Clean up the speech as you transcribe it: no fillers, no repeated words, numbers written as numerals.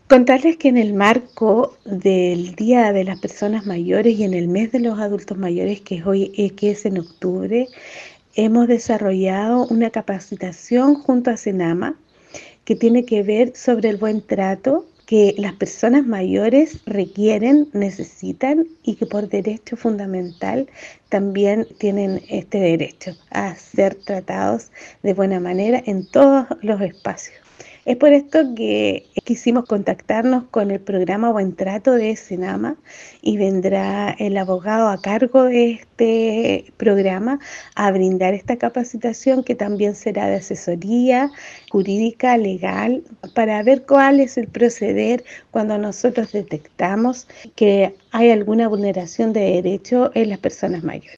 Contarles que en el marco del Día de las Personas Mayores y en el mes de los adultos mayores, que es hoy, que es en octubre, hemos desarrollado una capacitación junto a Senama que tiene que ver sobre el buen trato que las personas mayores requieren, necesitan y que por derecho fundamental también tienen este derecho a ser tratados de buena manera en todos los espacios. Es por esto que quisimos contactarnos con el programa Buen Trato de Senama y vendrá el abogado a cargo de este programa a brindar esta capacitación que también será de asesoría jurídica, legal, para ver cuál es el proceder cuando nosotros detectamos que hay alguna vulneración de derecho en las personas mayores.